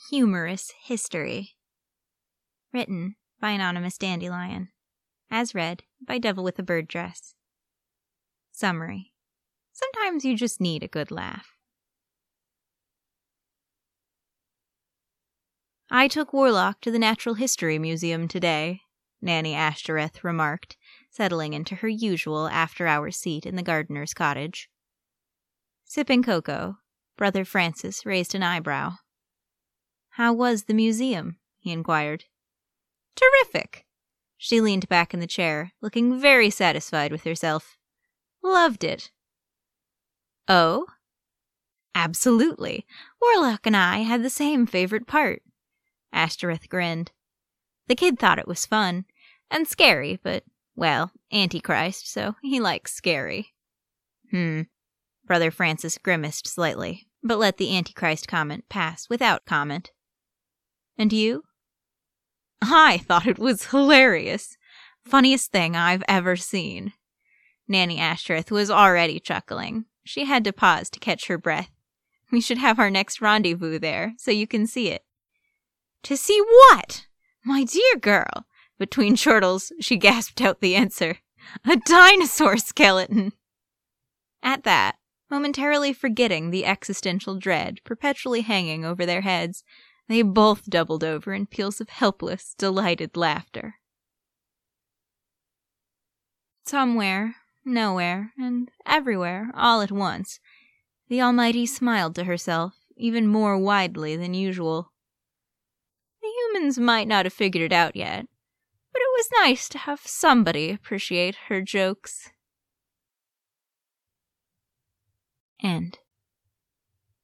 Humorous History. Written by Anonymous Dandelion. As read by Devil with a Bird Dress. Summary. Sometimes you just need a good laugh. I took Warlock to the Natural History Museum today, Nanny Ashtoreth remarked, settling into her usual after-hours seat in the gardener's cottage. Sipping cocoa, Brother Francis raised an eyebrow. "How was the museum?" he inquired. "Terrific!" She leaned back in the chair, looking very satisfied with herself. "Loved it." "Oh?" "Absolutely. Warlock and I had the same favorite part." Ashtoreth grinned. "The kid thought it was fun. And scary, but, well, Antichrist, so he likes scary." Brother Francis grimaced slightly, but let the Antichrist comment pass without comment. "And you?" "I thought it was hilarious. Funniest thing I've ever seen." Nanny Ashtoreth was already chuckling. She had to pause to catch her breath. "We should have our next rendezvous there, so you can see it." "To see what? My dear girl." Between chortles, she gasped out the answer. "A dinosaur skeleton." At that, momentarily forgetting the existential dread perpetually hanging over their heads, they both doubled over in peals of helpless, delighted laughter. Somewhere, nowhere, and everywhere, all at once, the Almighty smiled to herself, even more widely than usual. The humans might not have figured it out yet, but it was nice to have somebody appreciate her jokes. End.